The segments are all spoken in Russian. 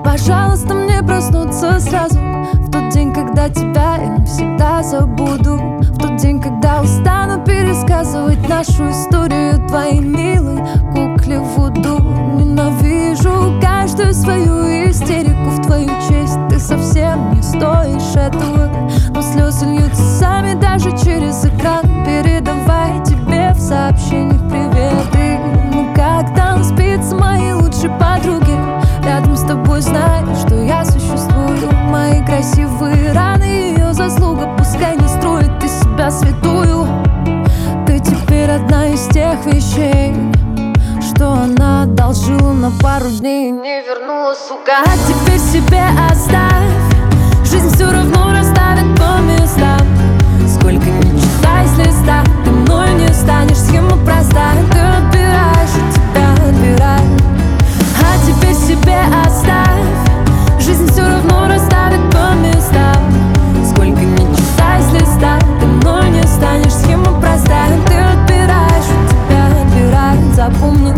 Пожалуйста, мне проснуться сразу в тот день, когда тебя я навсегда забуду. В тот день, когда устану пересказывать нашу историю твоей милой кукле Вуду. Ненавижу каждую свою истерику в твою честь. Ты совсем не стоишь этого, но слезы льются сами даже через экран. Передавай тебе в сообщениях приветы. Ну как там спится моей лучшей подруге? Рядом с тобой знаю, что я существую. Мои красивые раны, ее заслуга. Пускай не строит из себя святую. Ты теперь одна из тех вещей, что она одолжила на пару дней и не вернула, сука. А теперь себе оставь. Жизнь все равно расставит по местам. Сколько ни читай с листа, ты мной не станешь. Схема проста, ты отбираешь, и тебя отбирают. А теперь себе оставь. Жизнь все равно расставит по местам. Сколько ни читай с листа, ты мной не станешь. Схема проста, ты отбираешь, и тебя отбирают. Запомни.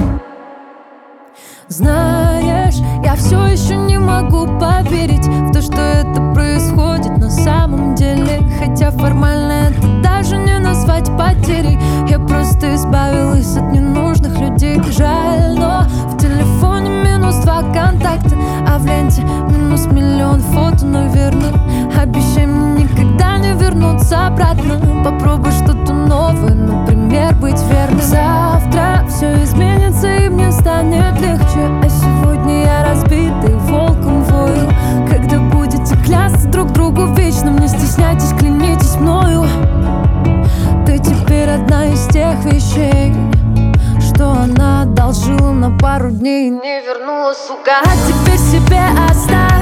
Знаешь, я все еще не могу поверить в то, что это происходит на самом деле. Хотя формально это даже не назвать потерей. Я просто избавилась от ненужных людей. Жаль, но в телефоне -2 контакта, а в ленте -1 000 000 фото, наверное. Обещай мне никогда не вернуться обратно. Попробуй что-то новое, например, быть верным. Завтра все изменится и мне станет легче. А сегодня я разбитый волком вою. Когда будете клясться друг другу вечно, не стесняйтесь, клянитесь мною. Ты теперь одна из тех вещей, что она одолжила на пару дней и не вернула, сука. А теперь себе оставь.